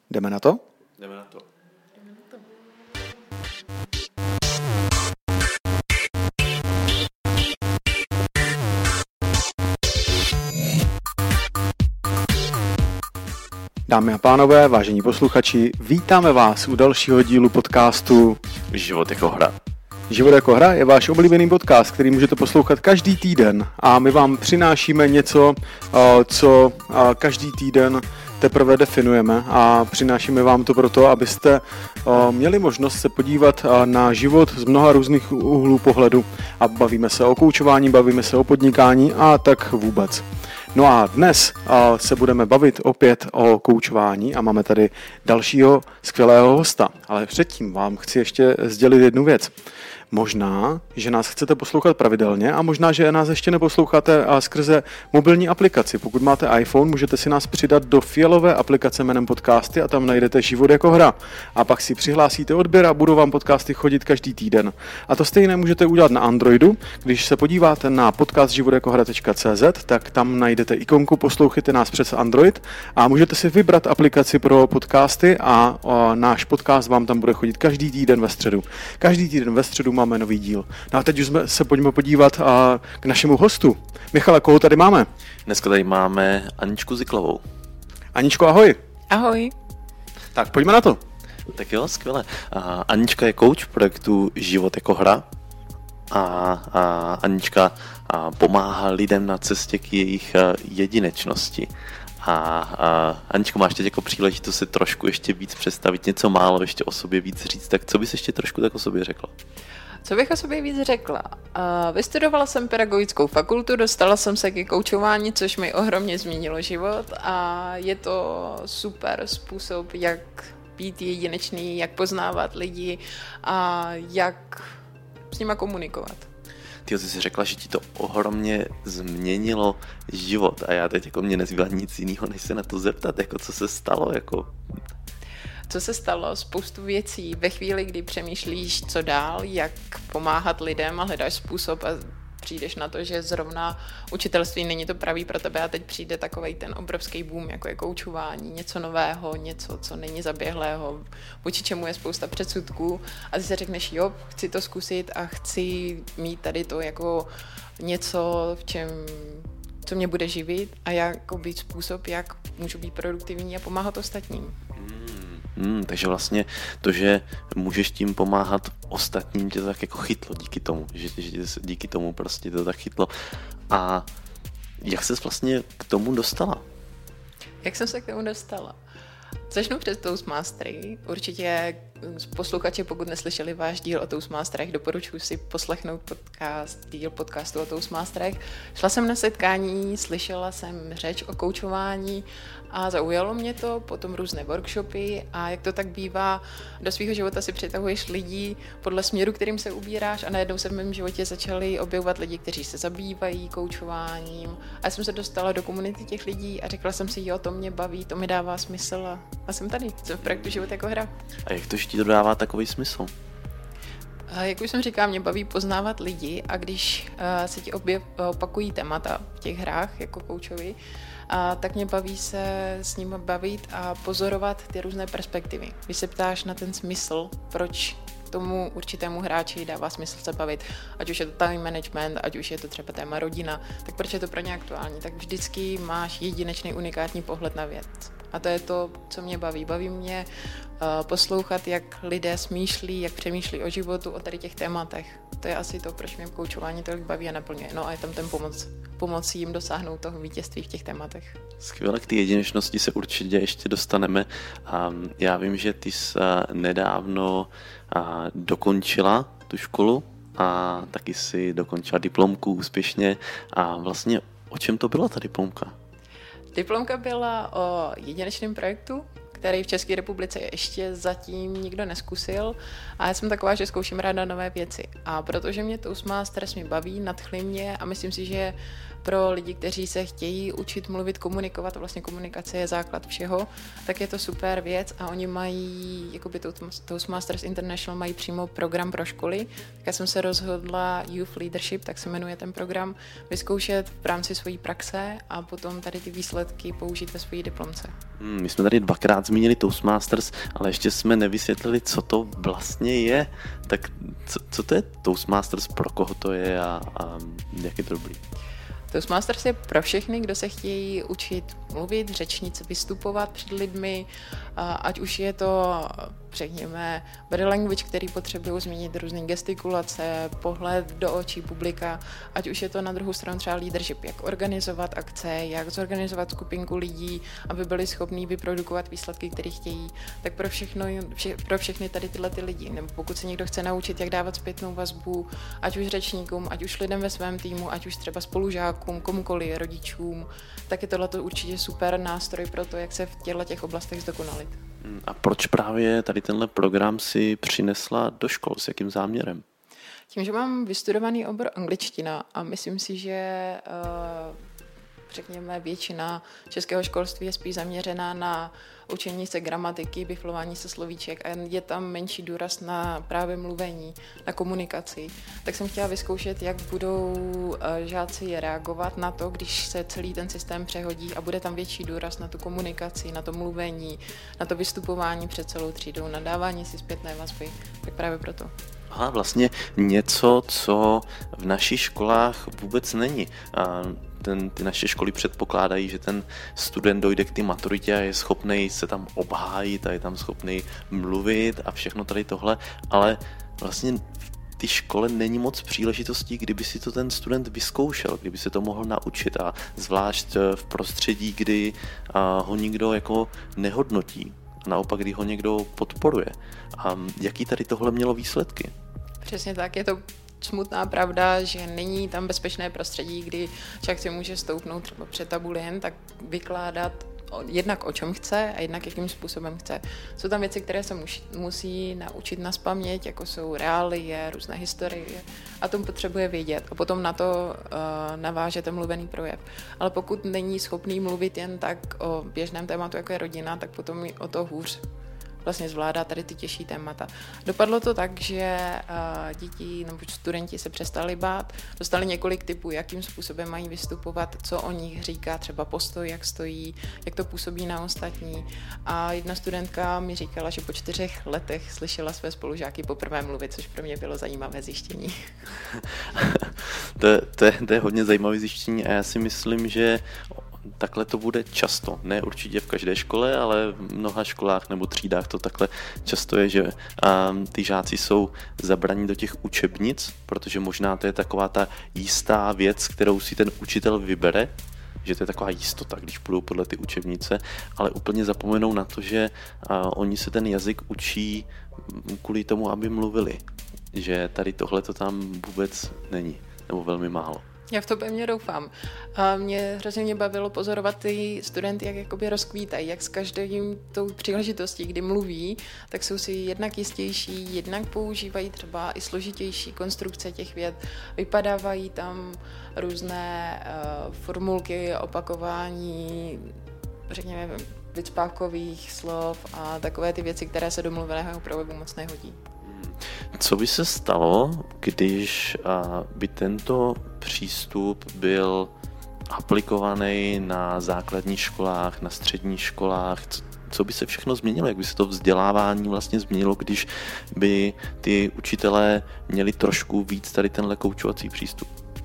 Jdeme na to? Jdeme na to. Dámy a pánové, vážení posluchači, vítáme vás u dalšího dílu podcastu Život jako hra. Život jako hra je váš oblíbený podcast, který můžete poslouchat každý týden a my vám přinášíme něco, co každý týden teprve definujeme a přinášíme vám to proto, abyste měli možnost se podívat na život z mnoha různých úhlů pohledu a bavíme se o koučování, bavíme se o podnikání a tak vůbec. No a dnes se budeme bavit opět o koučování a máme tady dalšího skvělého hosta. Ale předtím vám chci ještě sdělit jednu věc. Možná, že nás chcete poslouchat pravidelně a možná, že nás ještě neposloucháte skrze mobilní aplikaci. Pokud máte iPhone, můžete si nás přidat do fialové aplikace jménem Podcasty a tam najdete Život jako hra. A pak si přihlásíte odběr a budou vám podcasty chodit každý týden. A to stejné můžete udělat na Androidu. Když se podíváte na podcast životjakohra.cz, tak tam najdete ikonku Poslouchejte nás přes Android a můžete si vybrat aplikaci pro podcasty a náš podcast vám tam bude chodit každý týden ve středu. Každý týden ve středu máme nový díl. No a teď už se pojďme podívat k našemu hostu. Michale, koho tady máme? Dneska tady máme Aničku Ziklovou. Aničko, ahoj. Ahoj. Tak pojďme na to. Tak jo, skvěle. Anička je coach projektu Život jako hra a Anička pomáhá lidem na cestě k jejich jedinečnosti. Aničko, máš teď jako příležitost si trošku ještě víc představit, něco málo ještě o sobě víc říct, tak co bys ještě trošku tak o sobě řekla? Co bych o sobě víc řekla? Vystudovala jsem pedagogickou fakultu, dostala jsem se ke koučování, což mi ohromně změnilo život a je to super způsob, jak být jedinečný, jak poznávat lidi a jak s nima komunikovat. Ty jsi řekla, že ti to ohromně změnilo život a já teď jako mě nezbývá nic jiného, než se na to zeptat, jako co se stalo, jako... Co se stalo? Spoustu věcí. Ve chvíli, kdy přemýšlíš, co dál, jak pomáhat lidem a hledáš způsob a přijdeš na to, že zrovna učitelství není to pravý pro tebe a teď přijde takovej ten obrovský boom, jako je koučování, něco nového, něco, co není zaběhlého, vůči čemu je spousta předsudků a ty si řekneš, jo, chci to zkusit a chci mít tady to jako něco, co mě bude živit a jako být způsob, jak můžu být produktivní a pomáhat ostatním. Takže vlastně to, že můžeš tím pomáhat ostatním, tě to tak jako chytlo díky tomu, že díky tomu prostě to tak chytlo. A jak ses vlastně k tomu dostala? Jak jsem se k tomu dostala? Začnu přes Toastmastery. Určitě posluchači, pokud neslyšeli váš díl o Toastmasterech, doporučuji si poslechnout díl podcastu o Toastmasterech. Šla jsem na setkání, slyšela jsem řeč o koučování a zaujalo mě to, potom různé workshopy a jak to tak bývá, do svého života si přitahuješ lidi podle směru, kterým se ubíráš a najednou se v mém životě začali objevovat lidi, kteří se zabývají koučováním a já jsem se dostala do komunity těch lidí a řekla jsem si, jo, to mě baví, to mi dává smysl a jsem tady, jsem v projektu Život jako hra. A jak to, že ti to dává takový smysl? Jak už jsem říkala, mě baví poznávat lidi a když se ti opakují témata v těch hrách jako koučovi, tak mě baví se s nimi bavit a pozorovat ty různé perspektivy. Když se ptáš na ten smysl, proč tomu určitému hráči dává smysl se bavit, ať už je to time management, ať už je to třeba téma rodina, tak proč je to pro ně aktuální, tak vždycky máš jedinečný, unikátní pohled na věc. A to je to, co mě baví. Baví mě poslouchat, jak lidé smýšlí, jak přemýšlí o životu, o tady těch tématech. To je asi to, proč mě koučování tolik baví a naplňuje. No a je tam ten pomoc jim dosáhnout toho vítězství v těch tématech. Skvěle, k té jedinečnosti se určitě ještě dostaneme. Já vím, že ty jsi nedávno dokončila tu školu a taky si dokončila diplomku úspěšně. A vlastně o čem to byla ta diplomka? Diplomka byla o jedinečném projektu, který v České republice ještě zatím nikdo neskusil a já jsem taková, že zkouším ráda nové věci. A protože mě Toastmasters mě baví, nadchly mě a myslím si, že pro lidi, kteří se chtějí učit mluvit, komunikovat, a vlastně komunikace je základ všeho, tak je to super věc a oni mají, jakoby Toastmasters International mají přímo program pro školy, tak já jsem se rozhodla Youth Leadership, tak se jmenuje ten program, vyzkoušet v rámci svojí praxe a potom tady ty výsledky použít ve své diplomce. My jsme tady dvakrát zmínili Toastmasters, ale ještě jsme nevysvětlili, co to vlastně je. Tak co to je Toastmasters, pro koho to je a jak je to dobrý? Toastmasters je pro všechny, kdo se chtějí učit mluvit, řečnit, vystupovat před lidmi, ať už je to, řekněme, body language, který potřebují změnit různé gestikulace, pohled do očí publika, ať už je to na druhou stranu třeba leadership, jak organizovat akce, jak zorganizovat skupinku lidí, aby byli schopní vyprodukovat výsledky, které chtějí, tak pro všechny tady tyhle ty lidi. Nebo pokud se někdo chce naučit, jak dávat zpětnou vazbu, ať už řečníkům, ať už lidem ve svém týmu, ať už třeba spolužákům, komukoliv, rodičům, tak je tohle určitě super nástroj pro to, jak se v těch oblastech zdokonalit. A proč právě tady tenhle program si přinesla do škol? S jakým záměrem? Tím, že mám vystudovaný obor angličtina a myslím si, že řekněme většina českého školství je spíš zaměřená na učení se gramatiky, biflování se slovíček a je tam menší důraz na právě mluvení, na komunikaci. Tak jsem chtěla vyzkoušet, jak budou žáci reagovat na to, když se celý ten systém přehodí a bude tam větší důraz na tu komunikaci, na to mluvení, na to vystupování před celou třídou, na dávání si zpětné vazby. Tak právě proto. Aha, vlastně něco, co v našich školách vůbec není. Ty naše školy předpokládají, že ten student dojde k té maturitě a je schopný se tam obhájit a je tam schopný mluvit a všechno tady tohle, ale vlastně v té škole není moc příležitostí, kdyby si to ten student vyzkoušel, kdyby se to mohl naučit a zvlášť v prostředí, kdy ho nikdo jako nehodnotí. Naopak, kdy ho někdo podporuje. A jaký tady tohle mělo výsledky? Přesně tak, je to smutná pravda, že není tam bezpečné prostředí, kdy člověk si může stoupnout třeba před tabuli jen tak vykládat jednak o čem chce a jednak jakým způsobem chce. Jsou tam věci, které se musí naučit nazpaměť, jako jsou reálie, různé historie a tom potřebuje vědět a potom na to naváže ten mluvený projev. Ale pokud není schopný mluvit jen tak o běžném tématu, jako je rodina, tak potom o to hůř vlastně zvládá tady ty těžší témata. Dopadlo to tak, že děti nebo studenti se přestali bát, dostali několik tipů, jakým způsobem mají vystupovat, co o nich říká třeba postoj, jak stojí, jak to působí na ostatní. A jedna studentka mi říkala, že po 4 letech slyšela své spolužáky poprvé mluvit, což pro mě bylo zajímavé zjištění. To je hodně zajímavé zjištění a já si myslím, že takhle to bude často. Ne určitě v každé škole, ale v mnoha školách nebo třídách to takhle často je, že ty žáci jsou zabraní do těch učebnic, protože možná to je taková ta jistá věc, kterou si ten učitel vybere, že to je taková jistota, když půjdou podle ty učebnice, ale úplně zapomenou na to, že oni se ten jazyk učí kvůli tomu, aby mluvili. Že tady tohle to tam vůbec není, nebo velmi málo. Já v to pevně doufám. Mě hrozně bavilo pozorovat ty studenty, jak jakoby rozkvítají, jak s každým tou příležitostí, kdy mluví, tak jsou si jednak jistější, jednak používají třeba i složitější konstrukce těch vět, vypadávají tam různé formulky, opakování, řekněme, vycpákových slov a takové ty věci, které se do mluveného projevu moc nehodí. Co by se stalo, když by tento přístup byl aplikovaný na základních školách, na středních školách? Co by se všechno změnilo? Jak by se to vzdělávání vlastně změnilo, když by ty učitelé měli trošku víc tady tenhle koučovací přístup?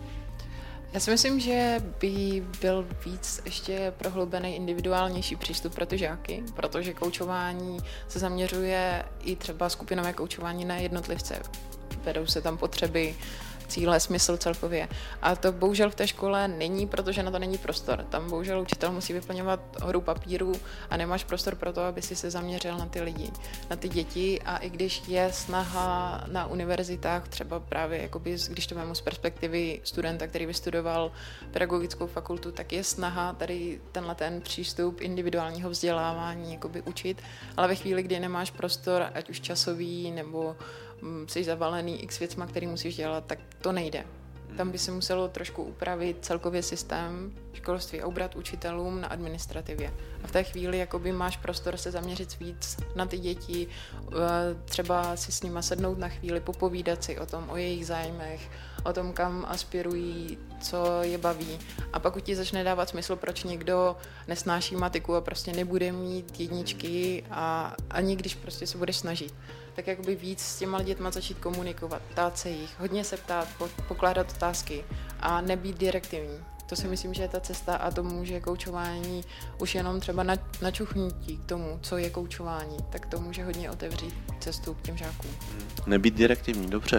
Já si myslím, že by byl víc ještě prohloubený individuálnější přístup pro ty žáky, protože koučování se zaměřuje i třeba skupinové koučování na jednotlivce. Vedou se tam potřeby, cíle, smysl celkově. A to bohužel v té škole není, protože na to není prostor. Tam bohužel učitel musí vyplňovat horu papíru a nemáš prostor pro to, aby si se zaměřil na ty lidi, na ty děti. A i když je snaha na univerzitách, třeba právě jakoby, když to mám z perspektivy studenta, který vystudoval pedagogickou fakultu, tak je snaha tady ten přístup individuálního vzdělávání jakoby učit, ale ve chvíli, kdy nemáš prostor, ať už časový nebo jsi zavalený x věcma, který musíš dělat, tak to nejde. Tam by se muselo trošku upravit celkově systém školství a ubrat učitelům na administrativě. A v té chvíli jakoby máš prostor se zaměřit víc na ty děti, třeba si s nima sednout na chvíli, popovídat si o tom, o jejich zájmech, o tom, kam aspirují, co je baví. A pak ti začne dávat smysl, proč někdo nesnáší matiku a prostě nebude mít jedničky a ani když prostě se budeš snažit. Tak jakoby víc s těma dětma začít komunikovat, ptát se jich, hodně se ptát, pokládat otázky a nebýt direktivní. To si myslím, že je ta cesta a to může koučování už jenom třeba načuchnutí k tomu, co je koučování, tak to může hodně otevřít cestu k těm žákům. Nebýt direktivní, dobře.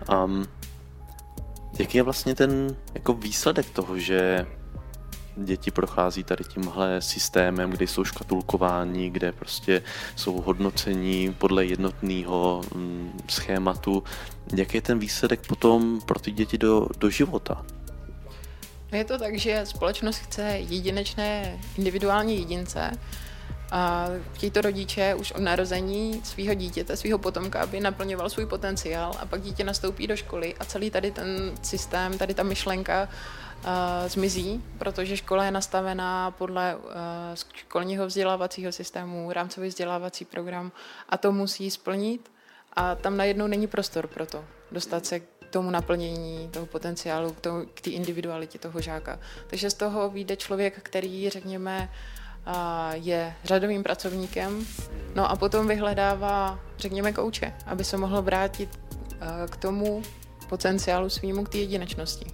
Jaký je vlastně ten jako výsledek toho, že děti prochází tady tímhle systémem, kde jsou škatulkováni, kde prostě jsou hodnocení podle jednotného schématu. Jaký je ten výsledek potom pro ty děti do života? Je to tak, že společnost chce jedinečné individuální jedince a chtějí to rodiče už od narození svého dítěte, svého potomka, aby naplňoval svůj potenciál a pak dítě nastoupí do školy a celý tady ten systém, tady ta myšlenka zmizí, protože škola je nastavená podle školního vzdělávacího systému, rámcový vzdělávací program a to musí splnit a tam najednou není prostor pro to dostat se k tomu naplnění toho potenciálu, k té individualitě toho žáka. Takže z toho vyjde člověk, který, řekněme, je řadovým pracovníkem, no a potom vyhledává, řekněme, kouče, aby se mohl vrátit k tomu potenciálu svýmu, k té jedinečnosti.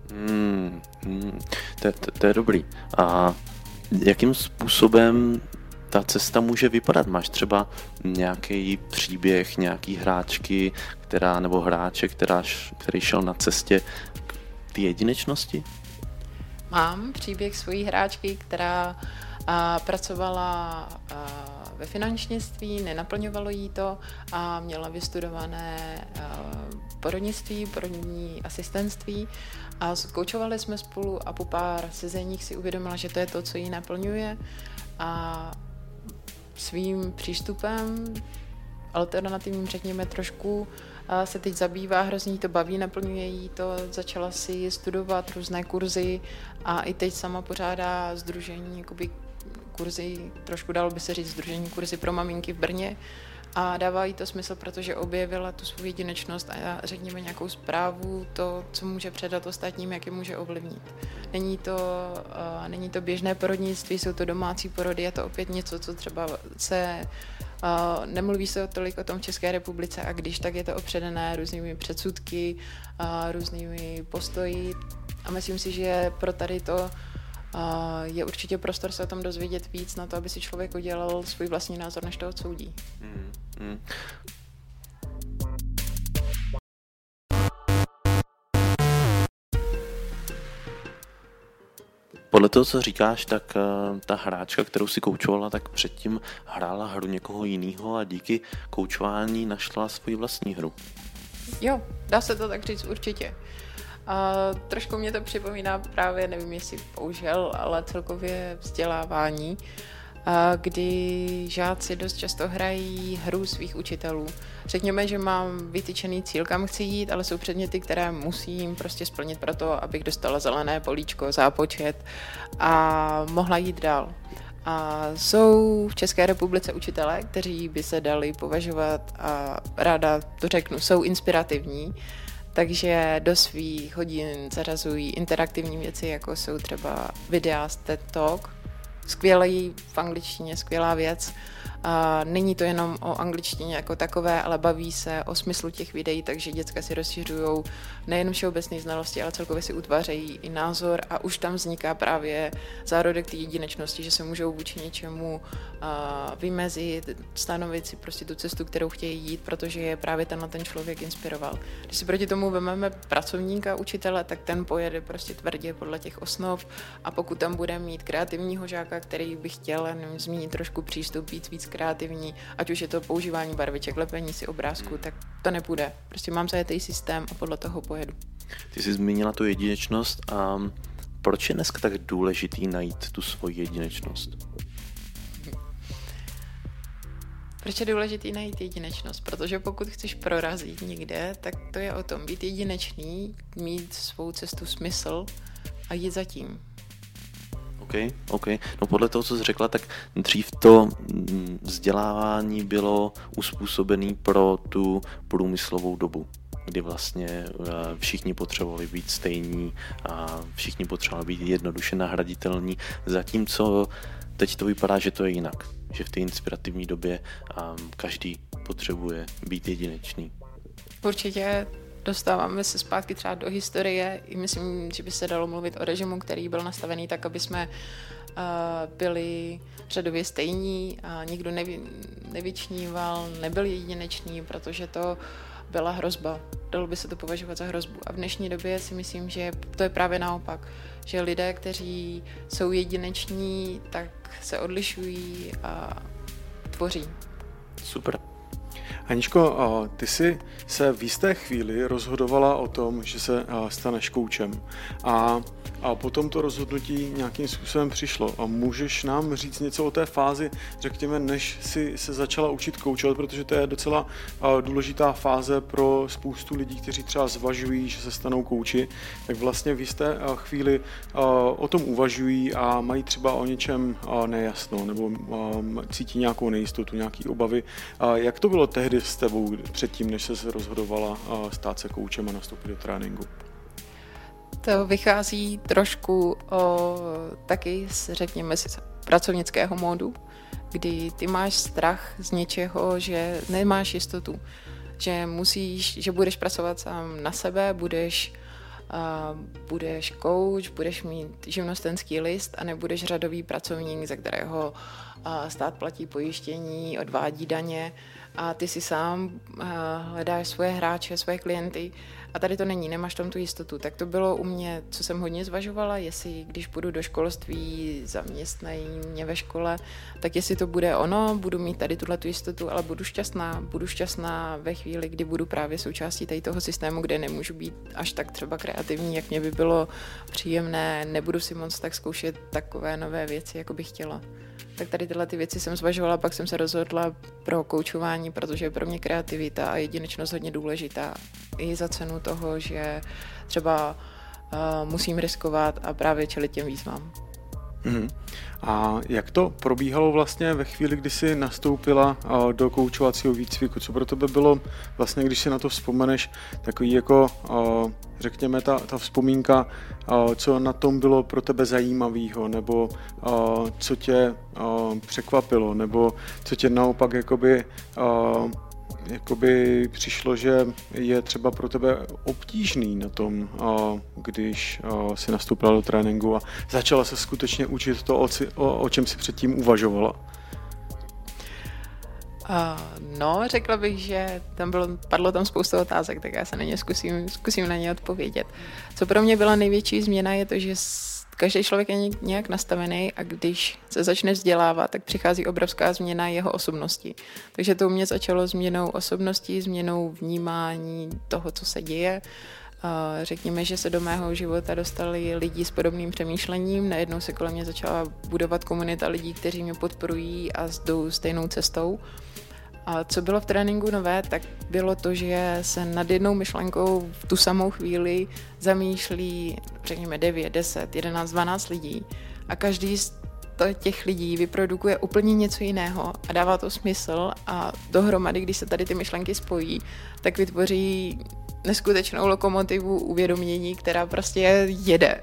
To je dobrý. A jakým způsobem ta cesta může vypadat? Máš třeba nějaký příběh, nějaký hráčky, nebo hráče, který šel na cestě k té jedinečnosti? Mám příběh svojí hráčky, která pracovala ve finančnictví, nenaplňovalo jí to a měla vystudované porodnictví, porodní asistentství a zkoučovali jsme spolu a po pár sezeních si uvědomila, že to je to, co jí naplňuje a svým přístupem alternativním, řekněme trošku, se teď zabývá, hrozně to baví, naplňuje jí to, začala si studovat různé kurzy a i teď sama pořádá sdružení, jakoby kurzy, trošku dalo by se říct sdružení kurzy pro maminky v Brně a dává jí to smysl, protože objevila tu svou jedinečnost a řekněme nějakou zprávu, to, co může předat ostatním, jak je může ovlivnit. Není to běžné porodnictví, jsou to domácí porody, je to opět něco, co třeba nemluví se tolik o tom v České republice a když, tak je to opředené různými předsudky, různými postoji a myslím si, že pro tady to je určitě prostor se o tom dozvědět víc na to, aby si člověk udělal svůj vlastní názor, než to odsoudí. Podle toho, co říkáš, tak ta hráčka, kterou si koučovala, tak předtím hrála hru někoho jiného a díky koučování našla svoji vlastní hru. Jo, dá se to tak říct určitě. Trošku mě to připomíná právě, nevím, jestli použil, ale celkově vzdělávání, kdy žáci dost často hrají hru svých učitelů. Řekněme, že mám vytyčený cíl, kam chci jít, ale jsou předměty, které musím prostě splnit pro to, abych dostala zelené políčko, zápočet a mohla jít dál. A jsou v České republice učitelé, kteří by se dali považovat, a ráda to řeknu, jsou inspirativní, takže do svých hodin zařazují interaktivní věci, jako jsou třeba videa z TED Talk, skvělý v angličtině, skvělá věc. Není to jenom o angličtině jako takové, ale baví se o smyslu těch videí, takže děcka si rozšiřují nejen všeobecné znalosti, ale celkově si utvářejí i názor a už tam vzniká právě zárodek té jedinečnosti, že se můžou vůči něčemu vymezit, stanovit si prostě tu cestu, kterou chtějí jít, protože je právě ten člověk inspiroval. Když si proti tomu vezmeme pracovníka, učitele, tak ten pojede prostě tvrdě podle těch osnov a pokud tam bude mít kreativního žáka, který by chtěl zmínit trošku přístup, víc kreativní, ať už je to používání barviček, lepení si obrázku, tak to nepůjde. Prostě mám zajetý systém a podle toho pojedu. Ty jsi zmínila tu jedinečnost a proč je dneska tak důležitý najít tu svoji jedinečnost? Proč je důležitý najít jedinečnost? Protože pokud chceš prorazit někde, tak to je o tom být jedinečný, mít svou cestu smysl a jít za tím. OK. No podle toho, co jsi řekla, tak dřív to vzdělávání bylo uspůsobené pro tu průmyslovou dobu, kdy vlastně všichni potřebovali být stejní a všichni potřebovali být jednoduše nahraditelní, zatímco teď to vypadá, že to je jinak, že v té inspirativní době každý potřebuje být jedinečný. Určitě dostáváme se zpátky třeba do historie. I myslím, že by se dalo mluvit o režimu, který byl nastavený tak, aby jsme byli řadově stejní a nikdo nevyčníval, nebyl jedinečný, protože to byla hrozba. Dalo by se to považovat za hrozbu. A v dnešní době si myslím, že to je právě naopak. Že lidé, kteří jsou jedineční, tak se odlišují a tvoří. Super. Aničko, ty jsi se v jisté chvíli rozhodovala o tom, že se staneš koučem. A po tomto rozhodnutí nějakým způsobem přišlo. A můžeš nám říct něco o té fázi, řekněme, než si se začala učit koučovat, protože to je docela důležitá fáze pro spoustu lidí, kteří třeba zvažují, že se stanou kouči, tak vlastně v jisté chvíli o tom uvažují a mají třeba o něčem nejasno, nebo cítí nějakou nejistotu, nějaké obavy. Jak to bylo tehdy s tebou předtím, než se rozhodovala stát se koučem a nastoupit do tréninku? To vychází trošku taky řekněme z pracovnického módu, kdy ty máš strach z něčeho, že nemáš jistotu, že budeš pracovat sám na sebe, budeš coach, budeš mít živnostenský list a nebudeš řadový pracovník, ze kterého stát platí pojištění, odvádí daně a ty si sám hledáš svoje hráče, svoje klienty a tady to není, nemáš tam tu jistotu. Tak to bylo u mě, co jsem hodně zvažovala, jestli když půjdu do školství, zaměstnají mě ve škole, tak jestli to bude ono, budu mít tady tuhletu jistotu, ale budu šťastná ve chvíli, kdy budu právě součástí tady toho systému, kde nemůžu být až tak třeba kreativní, jak mě by bylo příjemné, nebudu si moc tak zkoušet takové nové věci, jako bych chtěla. Tak tady tyhle ty věci jsem zvažovala, pak jsem se rozhodla pro koučování, protože je pro mě kreativita a jedinečnost hodně důležitá. I za cenu toho, že třeba musím riskovat a právě čelit těm výzvám. A jak to probíhalo vlastně ve chvíli, kdy jsi nastoupila do koučovacího výcviku? Co pro tebe bylo vlastně, když si na to vzpomeneš, takový jako, řekněme, ta vzpomínka, co na tom bylo pro tebe zajímavého, nebo co tě překvapilo, nebo co tě naopak jakoby přišlo, že je třeba pro tebe obtížný na tom, když si nastoupila do tréninku a začala se skutečně učit to, o čem si předtím uvažovala? No, řekla bych, že padlo tam spousta otázek, tak já se na ně zkusím na ně odpovědět. Co pro mě byla největší změna je to, že každý člověk je nějak nastavený a když se začne vzdělávat, tak přichází obrovská změna jeho osobnosti. Takže to u mě začalo změnou osobnosti, změnou vnímání toho, co se děje. Řekněme, že se do mého života dostali lidi s podobným přemýšlením. Najednou se kolem mě začala budovat komunita lidí, kteří mě podporují a jdou stejnou cestou. A co bylo v tréninku nové, tak bylo to, že se nad jednou myšlenkou v tu samou chvíli zamýšlí, řekněme 9, 10, 11, 12 lidí a každý z těch lidí vyprodukuje úplně něco jiného a dává to smysl a dohromady, když se tady ty myšlenky spojí, tak vytvoří neskutečnou lokomotivu uvědomění, která prostě jede.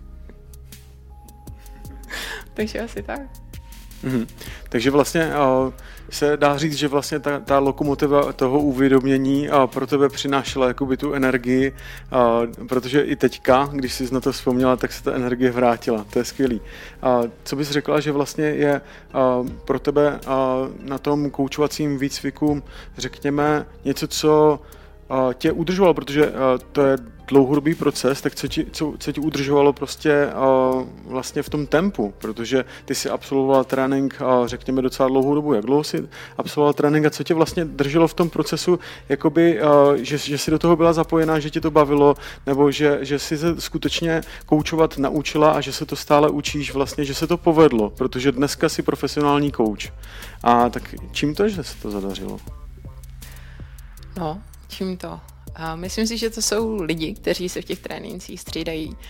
Takže asi tak. Takže vlastně se dá říct, že vlastně ta lokomotiva toho uvědomění pro tebe přinášela jakoby tu energii, protože i teďka, když jsi na to vzpomněla, tak se ta energie vrátila. To je skvělý. Co bys řekla, že vlastně je pro tebe na tom koučovacím výcviku, řekněme, něco, co tě udržovalo, protože to je dlouhodobý proces, tak co ti udržovalo prostě vlastně v tom tempu, protože ty jsi absolvovala trénink, řekněme, docela dlouhou dobu. Jak dlouho jsi absolvovala trénink a co tě vlastně drželo v tom procesu, jakoby, že jsi do toho byla zapojená, že tě to bavilo, nebo že jsi se skutečně koučovat naučila a že se to stále učíš vlastně, že se to povedlo, protože dneska jsi profesionální kouč. A tak čím to, že se to zadařilo? No, čím to? A myslím si, že to jsou lidi, kteří se v těch trénincích střídají.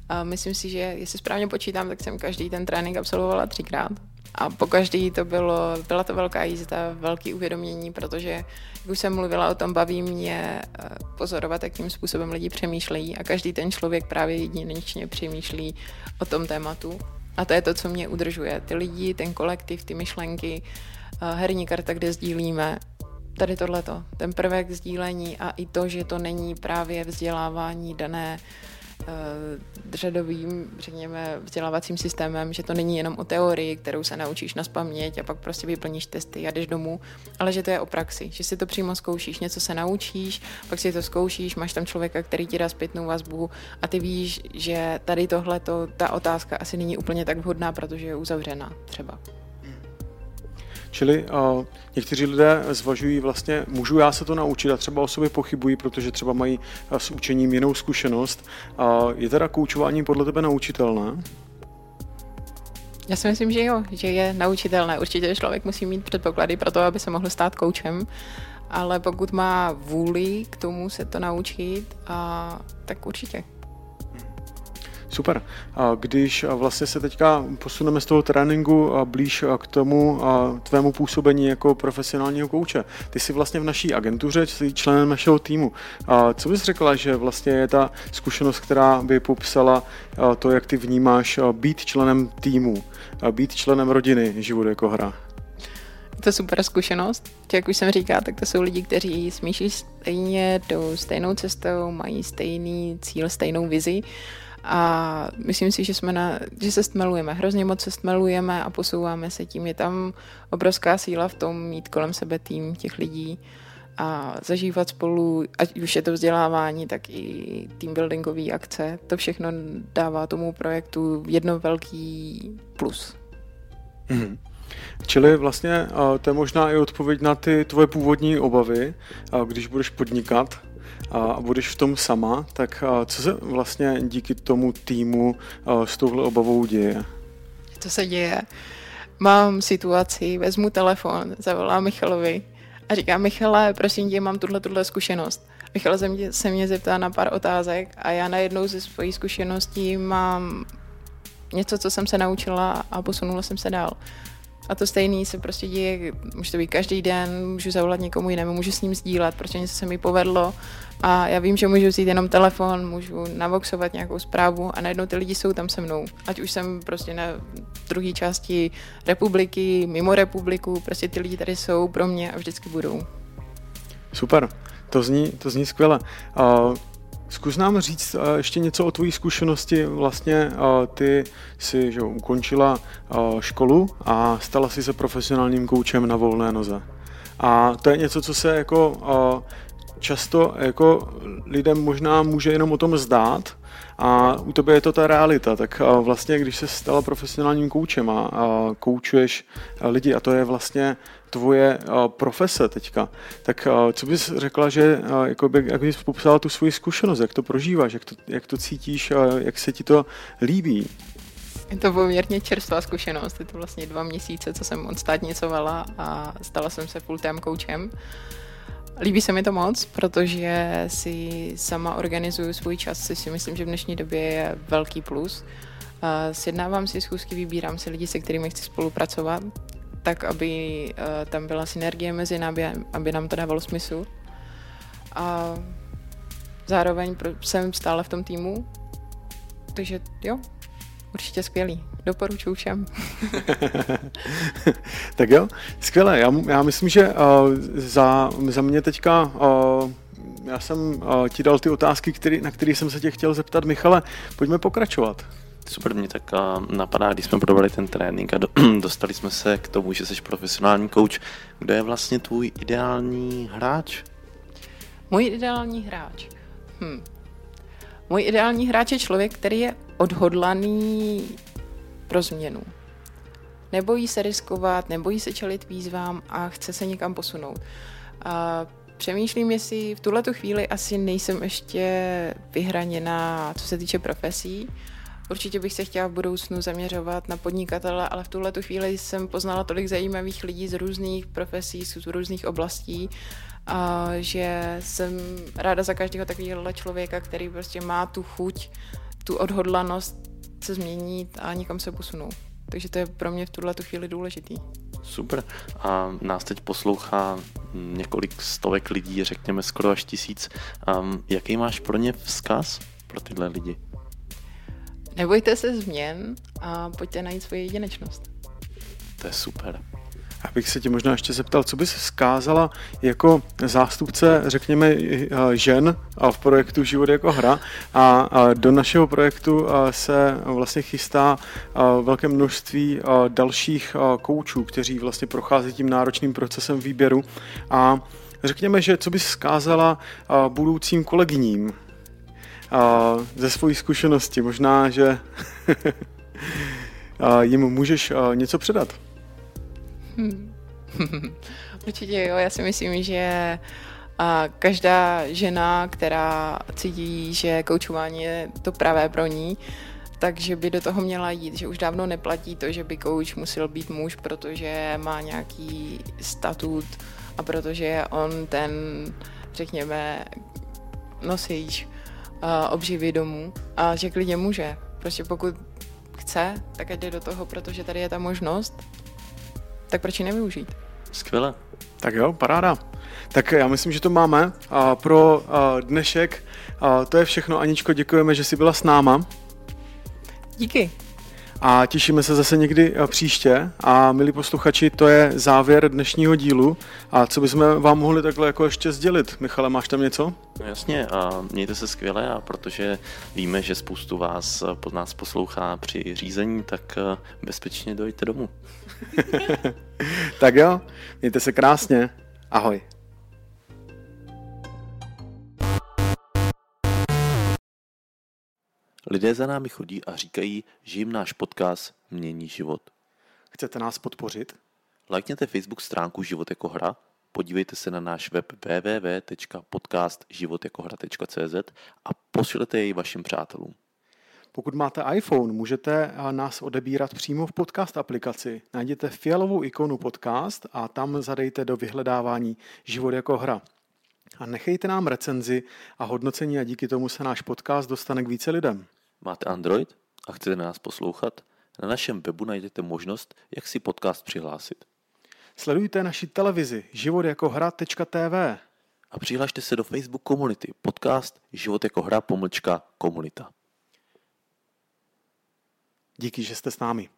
A myslím si, že jestli správně počítám, tak jsem každý ten trénink absolvovala 3krát. A po každý byla to velká jízda, velký uvědomění, protože, jak už jsem mluvila o tom, baví mě pozorovat, jakým způsobem lidi přemýšlejí a každý ten člověk právě jedinečně přemýšlí o tom tématu. A to je to, co mě udržuje. Ty lidi, ten kolektiv, ty myšlenky, herní karta, kde sdílíme, tady tohleto, ten prvek sdílení a i to, že to není právě vzdělávání dané řadovým, řekněme, vzdělávacím systémem, že to není jenom o teorii, kterou se naučíš nazpaměť a pak prostě vyplníš testy a jdeš domů, ale že to je o praxi, že si to přímo zkoušíš, něco se naučíš, pak si to zkoušíš, máš tam člověka, který ti dá zpětnou vazbu a ty víš, že tady tohleto, ta otázka asi není úplně tak vhodná, protože je uzavřená třeba. Čili někteří lidé zvažují vlastně, můžu já se to naučit a třeba o sobě pochybují, protože třeba mají s učením jinou zkušenost. Je teda koučování podle tebe naučitelné? Já si myslím, že jo, že je naučitelné. Určitě člověk musí mít předpoklady pro to, aby se mohl stát koučem, ale pokud má vůli k tomu se to naučit, tak určitě. Super. Když vlastně se teďka posuneme z toho tréninku blíž k tomu tvému působení jako profesionálního kouče. Ty jsi vlastně v naší agentuře, jsi členem našeho týmu. Co bys řekla, že vlastně je ta zkušenost, která by popsala to, jak ty vnímáš být členem týmu, být členem rodiny Život jako hra? Je to super zkušenost. Jak už jsem říkala, tak to jsou lidi, kteří smýšlí stejně, jdou stejnou cestou, mají stejný cíl, stejnou vizi. A myslím si, že se stmelujeme, hrozně moc se stmelujeme a posouváme se tím. Je tam obrovská síla v tom mít kolem sebe tým těch lidí a zažívat spolu, ať už je to vzdělávání, tak i teambuildingové akce. To všechno dává tomu projektu jedno velký plus. Mm-hmm. Čili vlastně to je možná i odpověď na ty tvoje původní obavy, když budeš podnikat a budeš v tom sama, tak co se vlastně díky tomu týmu s touhle obavou děje? Co se děje? Mám situaci, vezmu telefon, zavolám Michalovi a říkám: Michale, prosím tě, mám tuhle zkušenost. Michal se mě zeptá na pár otázek a já najednou ze svojí zkušeností mám něco, co jsem se naučila a posunula jsem se dál. A to stejný se prostě děje, může to být každý den, můžu zavolat někomu jinému, můžu s ním sdílet, protože něco se mi povedlo a já vím, že můžu vzít jenom telefon, můžu navoxovat nějakou zprávu a najednou ty lidi jsou tam se mnou. Ať už jsem prostě na druhé části republiky, mimo republiku, prostě ty lidi tady jsou pro mě a vždycky budou. Super, to zní skvěle. Zkus nám říct ještě něco o tvojí zkušenosti. Vlastně ty jsi ukončila školu a stala jsi se profesionálním koučem na volné noze. A to je něco, co se jako často jako lidem možná může jenom o tom zdát, a u tebe je to ta realita. Tak vlastně, když se stala profesionálním koučem a koučuješ lidi, a to je vlastně tvoje profese teďka, tak co bys řekla, že jak bys popsala tu svoji zkušenost, jak to prožíváš, jak to cítíš, jak se ti to líbí? Je to poměrně čerstvá zkušenost, je to vlastně 2 měsíce, co jsem odstátnicovala a stala jsem se full-time koučem. Líbí se mi to moc, protože si sama organizuju svůj čas, což si myslím, že v dnešní době je velký plus. Sjednávám si schůzky, vybírám si lidi, se kterými chci spolupracovat, tak, aby tam byla synergie mezi námi, aby nám to dávalo smysl. A zároveň jsem stále v tom týmu, takže jo, určitě skvělý. Doporučuji všem. Tak jo, skvěle. Já myslím, že za mě teďka já jsem ti dal ty otázky, na které jsem se tě chtěl zeptat. Michale, pojďme pokračovat. Super, mě tak napadá, když jsme probrali ten trénink a dostali jsme se k tomu, že jsi profesionální kouč. Kdo je vlastně tvůj ideální hráč? Můj ideální hráč? Můj ideální hráč je člověk, který je odhodlaný pro změnu. Nebojí se riskovat, nebojí se čelit výzvám a chce se někam posunout. A přemýšlím, jestli v tuhletu chvíli asi nejsem ještě vyhraněná, co se týče profesí. Určitě bych se chtěla v budoucnu zaměřovat na podnikatele, ale v tuhletu chvíli jsem poznala tolik zajímavých lidí z různých profesí, z různých oblastí, že jsem ráda za každého takového člověka, který prostě má tu chuť tu odhodlanost se změnit a někam se posunout. Takže to je pro mě v tuhletu chvíli důležitý. Super. A nás teď poslouchá několik stovek lidí, řekněme skoro až 1000. Jaký máš pro ně vzkaz pro tyhle lidi? Nebojte se změn a pojďte najít svoji jedinečnost. To je super. Abych se tě možná ještě zeptal, co bys vzkázala jako zástupce, řekněme, žen v projektu Život jako hra a do našeho projektu se vlastně chystá velké množství dalších koučů, kteří vlastně prochází tím náročným procesem výběru a řekněme, že co bys vzkázala budoucím kolegyním ze svojí zkušenosti, možná, že jim můžeš něco předat. Určitě jo, já si myslím, že každá žena, která cítí, že koučování je to pravé pro ní, takže by do toho měla jít, že už dávno neplatí to, že by kouč musel být muž, protože má nějaký statut a protože on ten, řekněme, nosič obživy domů a že klidně může. Prostě pokud chce, tak ať jde do toho, protože tady je ta možnost, tak proč ji nevyužít? Skvěle. Tak jo, paráda. Tak já myslím, že to máme. Pro dnešek to je všechno. Aničko, děkujeme, že jsi byla s náma. Díky. A těšíme se zase někdy příště. A milí posluchači, to je závěr dnešního dílu. A co bychom vám mohli takhle jako ještě sdělit? Michale, máš tam něco? No jasně, a mějte se skvěle, a protože víme, že spoustu vás pod nás poslouchá při řízení, tak bezpečně dojďte domů. Tak jo, mějte se krásně. Ahoj. Lidé za námi chodí a říkají, že jim náš podcast mění život. Chcete nás podpořit? Lajkněte Facebook stránku Život jako hra, podívejte se na náš web www.podcastživotjakohra.cz a pošlete jej vašim přátelům. Pokud máte iPhone, můžete nás odebírat přímo v podcast aplikaci. Najděte fialovou ikonu podcast a tam zadejte do vyhledávání Život jako hra. A nechejte nám recenzi a hodnocení a díky tomu se náš podcast dostane k více lidem. Máte Android a chcete nás poslouchat? Na našem webu najdete možnost, jak si podcast přihlásit. Sledujte naši televizi životjakohra.tv A přihlašte se do Facebook komunity podcast Život jako hra _komunita. Díky, že jste s námi.